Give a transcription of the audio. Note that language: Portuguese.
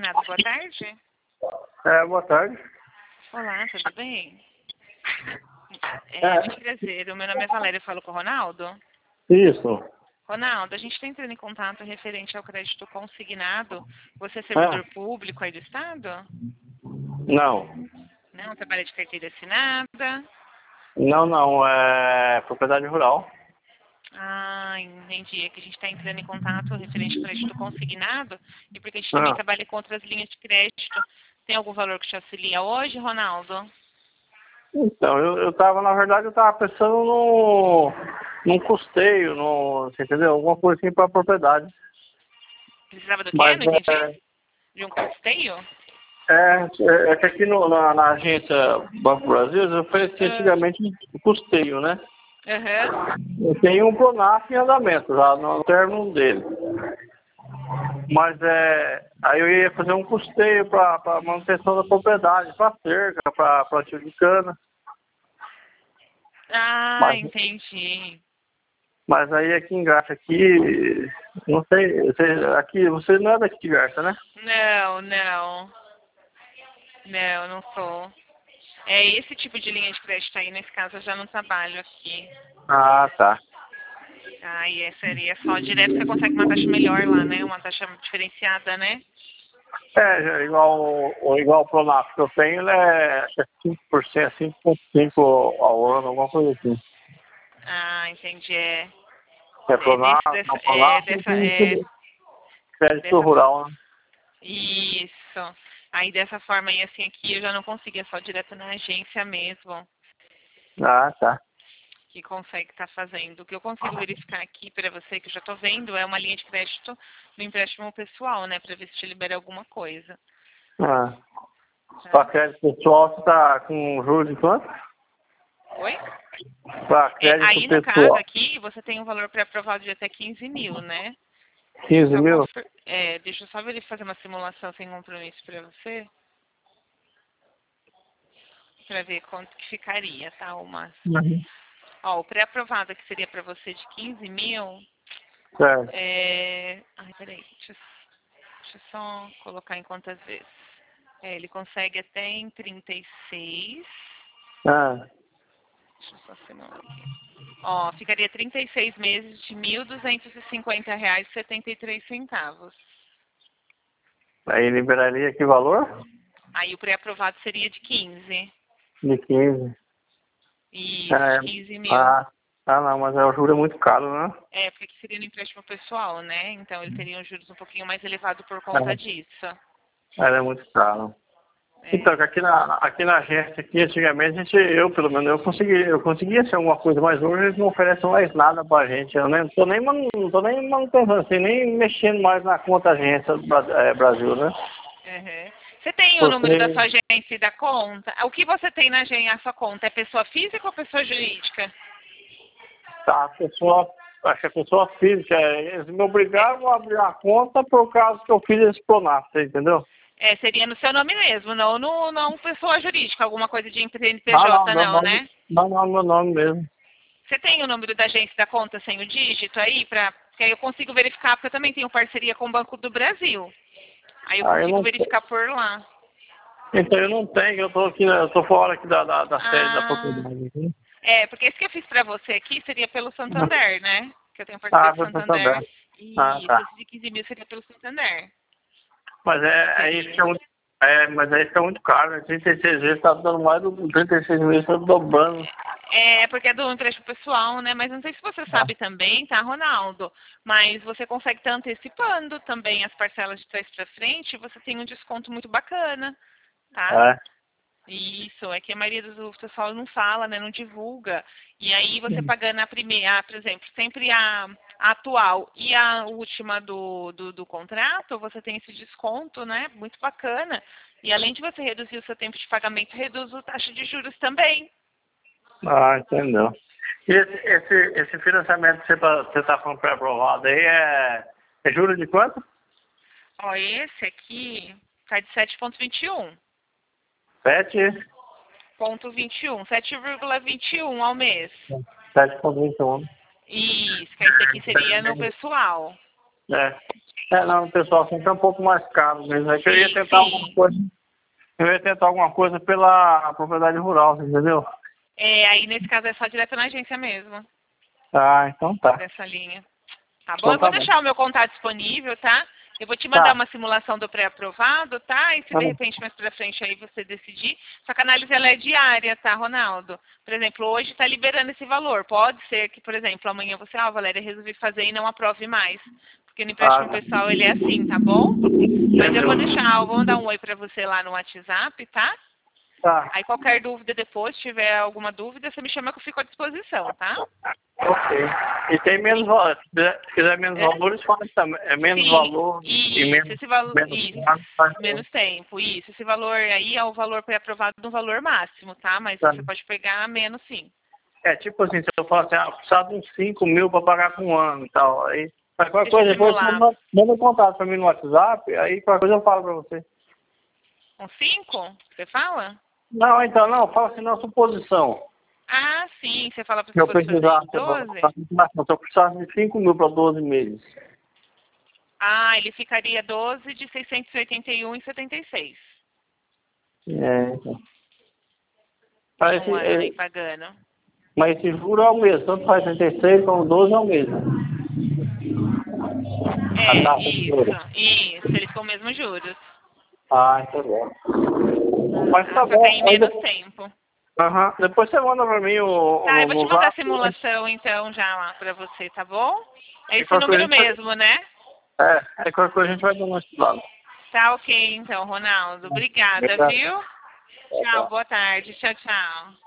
Consignado, boa tarde. Boa tarde. Olá, tudo bem? Muito prazer, o meu nome é Valéria, eu falo com o Ronaldo. Isso. Ronaldo, a gente está entrando em contato referente ao crédito consignado. Você é servidor público aí do Estado? Não. Não, trabalha de carteira assinada? Não, é propriedade rural. Ah, entendi. É que a gente está entrando em contato referente ao crédito consignado e porque a gente também trabalha com outras linhas de crédito. Tem algum valor que te auxilia hoje, Ronaldo? Então, na verdade, eu tava pensando num custeio, você entendeu? Alguma coisa assim para propriedade. Precisava do quê? Mas Não entendi. De um custeio? é que aqui na agência Banco Brasil, eu ofereci antigamente um custeio, né? Eu tenho um Pronaf em andamento, já no término dele. Mas aí eu ia fazer um custeio para manutenção da propriedade, para cerca, para plantio de cana. Ah, entendi. Mas aí aqui em Garça, não sei, você não é daqui de Garça, né? Não sou. É esse tipo de linha de crédito aí, nesse caso, eu já não trabalho aqui. Ah, tá. Aí seria só direto, você consegue uma taxa melhor lá, né? Uma taxa diferenciada, né? Igual o Pronaf que eu tenho, ele é 5%, 5,5% ao ano, alguma coisa assim. Ah, entendi. Pronaf, crédito rural, né? Isso. Aí dessa forma aí, assim, aqui eu já não consigo, é só direto na agência mesmo Ah, tá. que consegue estar fazendo. O que eu consigo verificar aqui para você, que eu já estou vendo, é uma linha de crédito no empréstimo pessoal, né? Para ver se te libera alguma coisa. Para crédito pessoal, você está com juros de quanto? Oi? Para crédito Aí no pessoal. caso aqui, você tem um valor pré-aprovado de até 15 mil, né? 15 mil? Deixa eu só fazer uma simulação sem compromisso para você. Para ver quanto que ficaria, tá? O máximo. Ó, o pré-aprovado que seria para você de 15 mil. Certo. Ai, peraí. Deixa eu só colocar em quantas vezes. Ele consegue até em 36. Deixa eu só simular aqui. Ó, ficaria 36 meses de R$ 1.250,73. Aí liberaria que valor? Aí o pré-aprovado seria de 15. De 15. Isso, 15 mil. Não, mas o juro é muito caro, né? Porque aqui seria no empréstimo pessoal, né? Então ele teria um juros um pouquinho mais elevado por conta disso. É muito caro. Então, aqui na agência, antigamente, pelo menos, eu conseguia ser alguma coisa, mas hoje eles não oferecem mais nada pra gente. Eu não tô nem manutenção, assim, nem mexendo mais na conta agência do Brasil, né? Você tem o número da sua agência e da conta? O que você tem na agência, a sua conta? É pessoa física ou pessoa jurídica? Acho que a pessoa física, eles me obrigaram a abrir a conta por causa que eu fiz esse Pronaf, entendeu? Seria no seu nome mesmo, não pessoa jurídica, alguma coisa de CNPJ, não, né? Não, meu nome mesmo. Você tem o número da agência da conta sem o dígito aí? Porque aí eu consigo verificar, porque eu também tenho parceria com o Banco do Brasil. Aí eu consigo verificar por lá. Então eu não tenho, eu tô fora aqui da sede da propriedade. Porque esse que eu fiz pra você aqui seria pelo Santander, né? Que eu tenho parceria com o Santander. E esse de 15 mil seria pelo Santander. Mas aí fica muito caro, né? 36 vezes tá dando mais do 36 vezes, tá dobrando. Porque é do empréstimo pessoal, né? Mas não sei se você sabe também, tá, Ronaldo? Mas você consegue estar antecipando também as parcelas de trás para frente, você tem um desconto muito bacana, tá? Isso, é que a maioria do pessoal não fala, né? Não divulga. E aí você pagando a primeira, por exemplo, sempre a atual e a última do contrato, você tem esse desconto, né? Muito bacana. E além de você reduzir o seu tempo de pagamento, reduz a taxa de juros também. Entendeu. E esse financiamento que você está falando pré-aprovado aí é juros de quanto? Ó, esse aqui tá de 7,21. 7,21 ao mês. 7,21. Isso, que esse aqui seria no pessoal. Não, pessoal, sempre é um pouco mais caro mesmo. Aí eu ia tentar alguma coisa. Eu ia tentar alguma coisa pela propriedade rural, você entendeu? Aí nesse caso é só direto na agência mesmo. Ah, então tá. Dessa linha. Tá bom? Então, eu vou deixar o meu contato disponível, tá? Eu vou te mandar uma simulação do pré-aprovado, tá? E se de repente mais pra frente aí você decidir. Só que a análise ela é diária, tá, Ronaldo? Por exemplo, hoje está liberando esse valor. Pode ser que, por exemplo, amanhã você, Valéria, resolvi fazer e não aprove mais. Porque no empréstimo pessoal ele é assim, tá bom? Mas eu vou deixar, eu vou mandar um oi pra você lá no WhatsApp, tá? Tá. Aí qualquer dúvida depois, se tiver alguma dúvida, você me chama que eu fico à disposição, tá? Ok. E tem menos valor. Se quiser menos valores, fala também. É menos valor e menos, menos tempo. Isso. Esse valor aí é o valor pré-aprovado do valor máximo, tá? Mas você pode pegar menos sim. Tipo assim, se eu falar assim, precisava de uns 5 mil para pagar por um ano e tal. Aí, qualquer coisa, depois você manda um contato para mim no WhatsApp, aí qualquer coisa eu falo para você. Com 5? Você fala? Não, então, não, fala assim na suposição. Ah, sim, você fala para eu você fazer 12? Se eu precisasse de 5 mil para 12 meses. Ah, ele ficaria 12 de 681,76. Então. Um ano aí pagando. Mas esse juro é o mesmo, tanto faz 66 como 12 é o mesmo. Isso, eles são mesmo juros. Ah, então bom. Mas tá bom. Tem menos tempo. Depois você manda pra mim o. Tá, eu vou te mandar a simulação então já lá pra você, tá bom? É esse número mesmo, né? Aí qualquer coisa a gente vai dar uma estudada. Tá ok então, Ronaldo. Obrigada, viu? Tchau, boa tarde. Tchau, tchau.